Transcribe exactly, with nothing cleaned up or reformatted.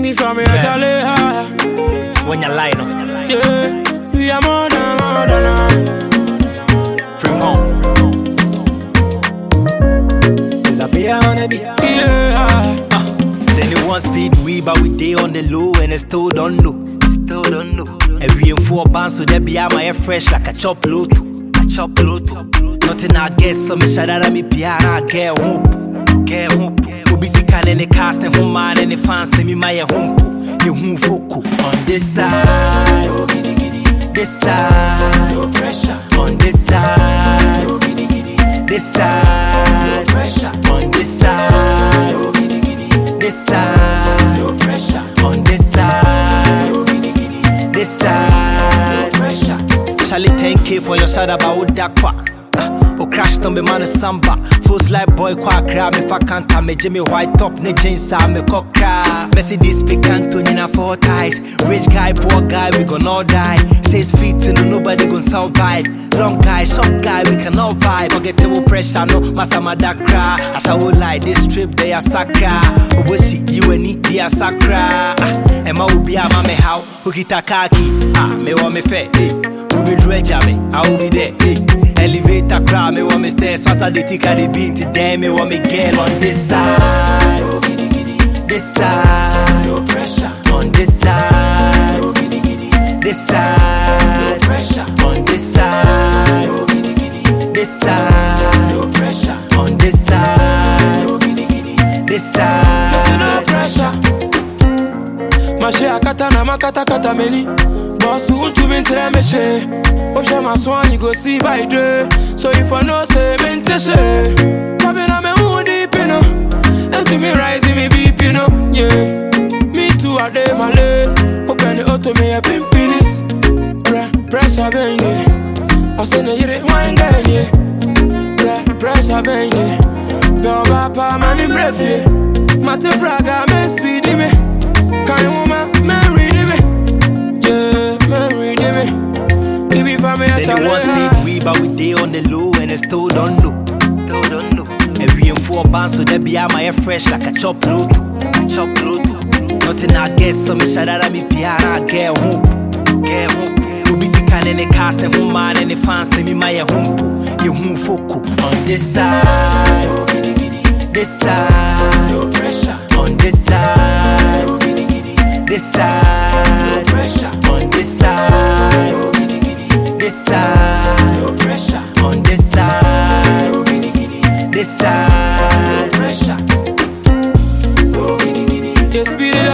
me from me, Charlie. When you lie, no. Yeah, we are more than more than uh. From home. Disappear on the beat. Yeah. Uh, then you want speed we, but we day on the low and I still don't know. Still don't know. And we in four bands, so they be out my air fresh like a chop loto. A chop loto. Nothing I guess, so me shout out at me piara, get hope. Get hope. Busy can any cast and home man and the fans tell me my home. You who foco on this side. This side. No pressure. On this side. This side. No pressure. On this side. This side. No pressure. On this side. This side. No pressure. Charlie ten K for your shout about that qua. Oh, crash on me man samba. Fools like boy quack crab. Me fa can't me Jimmy White top ne jeans I'm me cock crab. Mercedes pick Antonina four ties. Rich guy, poor guy, we gon' all die. Six feet to no nobody gon' survive. Long guy, short guy, we can all vibe. Forgettable pressure, no masama da cry. I shall lie, this trip they are sacra. Oh, see you and it, they are sacra. And my will be a mame how who hit a khaki. Ah, me want me fair, eh. Who be dredge me, I will be there, eh. Elevator crowd, me want me stairs. Fast as the tick of the bean today, me want me girl on this side. This side. No pressure. On this side. This side. No pressure. On this side. This side. No pressure. On this side. This side. No pressure. Mashe akata na makata kata meni. Boss who to me tell me she. Osha my swan you go see by day. So if I know say me say. Coming on me who deep you know. And to me rising me beep you know. Yeah. Me too a day my lane. Open the auto me a pimpinis. Pressure bang yeah. I say no you the wine guy yeah. Pressure bang yeah. Go papa man in breath yeah. Mate praga me speed me. Can you woman man read me? Yeah, man read me. Give me for me a Then you want speed we, but we day on the low and I still don't know. Still don't know. And we in four bands, so they be out my air fresh like a chop loto. Chop loto. Nothing I guess, so me shout out at me piara, get hope. Get hope. Who busy can any cast and home man and the fans tell me my home. You who foco on this side. This side. No pressure. On this side. This side. No pressure. On this side. This side. No pressure. On this side. This side. No pressure. No giddy giddy. Just be the